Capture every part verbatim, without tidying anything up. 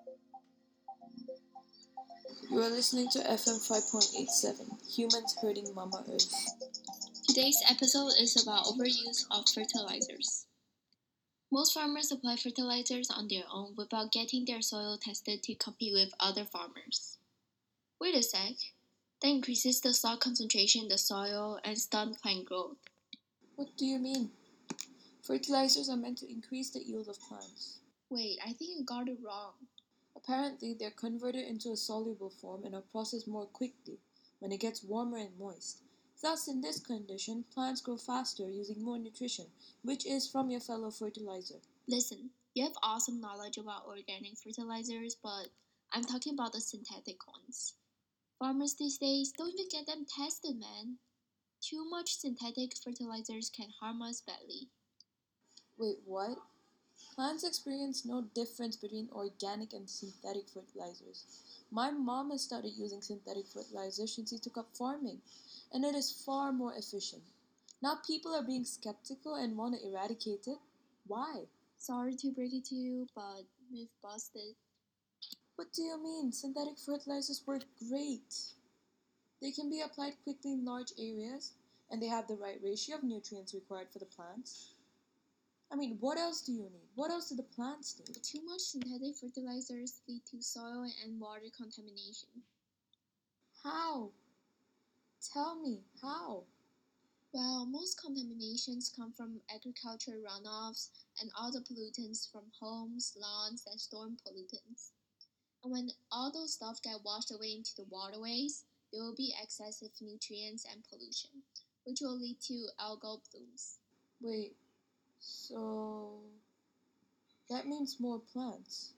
You are listening to F M five point eight seven, Humans Hurting Mama Earth. Today's episode is about overuse of fertilizers. Most farmers apply fertilizers on their own without getting their soil tested to compete with other farmers. Wait a sec. That increases the salt concentration in the soil and stunt plant growth. What do you mean? Fertilizers are meant to increase the yield of plants. Wait, I think you got it wrong. Apparently, they're converted into a soluble form and are processed more quickly when it gets warmer and moist. Thus, in this condition, plants grow faster using more nutrition, which is from your fellow fertilizer. Listen, you have awesome knowledge about organic fertilizers, but I'm talking about the synthetic ones. Farmers these days don't even get them tested, man. Too much synthetic fertilizers can harm us badly. Wait, what? Plants experience no difference between organic and synthetic fertilizers. My mom has started using synthetic fertilizers since she took up farming, and it is far more efficient. Now people are being skeptical and want to eradicate it. Why? Sorry to break it to you, but we've busted. What do you mean? Synthetic fertilizers work great. They can be applied quickly in large areas, and they have the right ratio of nutrients required for the plants. I mean, what else do you need? What else do the plants need? Too much synthetic fertilizers lead to soil and water contamination. How? Tell me, how? Well, most contaminations come from agriculture runoffs and all the pollutants from homes, lawns, and storm pollutants. And when all those stuff get washed away into the waterways, there will be excessive nutrients and pollution, which will lead to algal blooms. Wait, so that means more plants.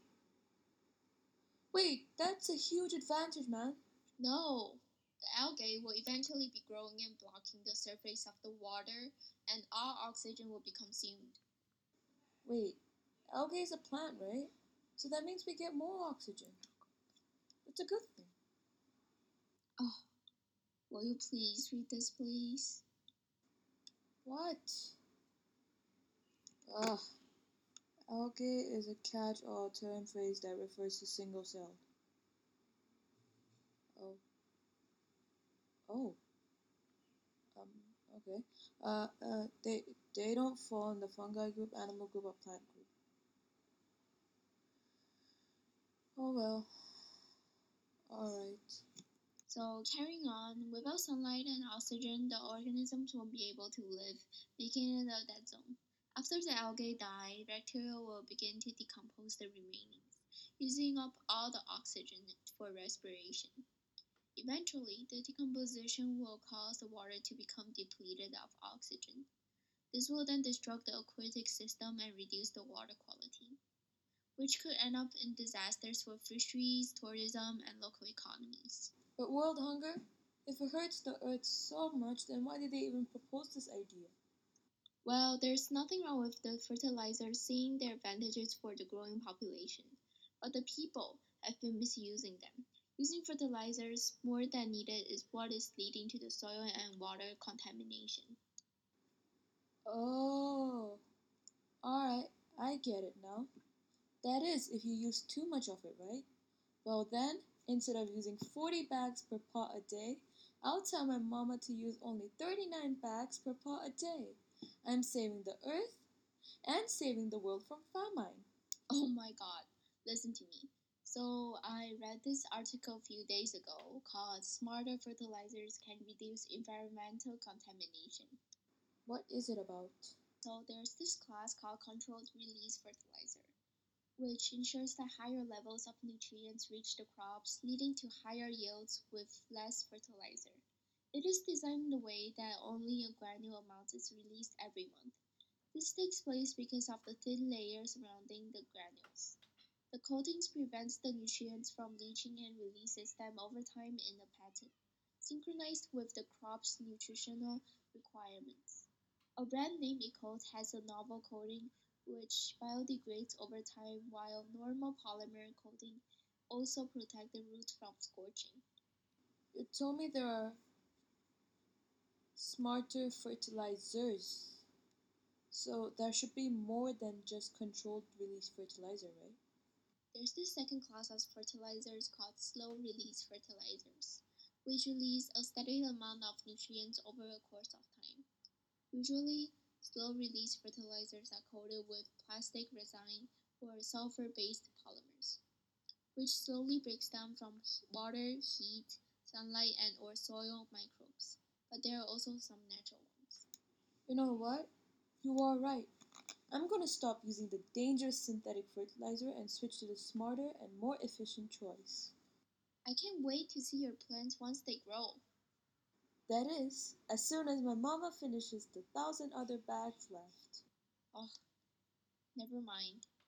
Wait, that's a huge advantage, man. No, the algae will eventually be growing and blocking the surface of the water, and all oxygen will be consumed. Wait, algae is a plant, right? So that means we get more oxygen. It's a good thing. Oh, will you please read this, please? What? Ugh. Algae is a catch-all term phrase that refers to single cell. Oh. Oh. Um, okay. Uh, uh, they, they don't fall in the fungi group, animal group, or plant group. Oh well. Alright. So, carrying on, without sunlight and oxygen, the organisms won't be able to live, making it a dead zone. After the algae die, bacteria will begin to decompose the remainings, using up all the oxygen for respiration. Eventually, the decomposition will cause the water to become depleted of oxygen. This will then disrupt the aquatic system and reduce the water quality, which could end up in disasters for fisheries, tourism, and local economies. But world hunger? If it hurts the earth so much, then why did they even propose this idea? Well, there's nothing wrong with the fertilizers seeing their advantages for the growing population, but the people have been misusing them. Using fertilizers more than needed is what is leading to the soil and water contamination. Oh, alright, I get it now. That is, if you use too much of it, right? Well then, instead of using forty bags per pot a day, I'll tell my mama to use only thirty-nine bags per pot a day. I'm saving the earth and saving the world from famine. Oh my god, listen to me. So, I read this article a few days ago called Smarter Fertilizers Can Reduce Environmental Contamination. What is it about? So, there's this class called Controlled Release Fertilizer, which ensures that higher levels of nutrients reach the crops, leading to higher yields with less fertilizer. It is designed in a way that only a granule amount is released every month. This takes place because of the thin layer surrounding the granules. The coatings prevents the nutrients from leaching and releases them over time in a pattern, synchronized with the crop's nutritional requirements. A brand name Ecoat has a novel coating which biodegrades over time while normal polymer coating also protect the roots from scorching. You told me there are smarter fertilizers. So there should be more than just controlled release fertilizer, right? There's this second class of fertilizers called slow-release fertilizers, which release a steady amount of nutrients over a course of time. Usually, slow-release fertilizers are coated with plastic resin or sulfur-based polymers, which slowly breaks down from water, heat, sunlight, and or soil microbes. But there are also some natural ones. You know what? You are right. I'm gonna stop using the dangerous synthetic fertilizer and switch to the smarter and more efficient choice. I can't wait to see your plants once they grow. That is, as soon as my mama finishes the thousand other bags left. Oh, never mind.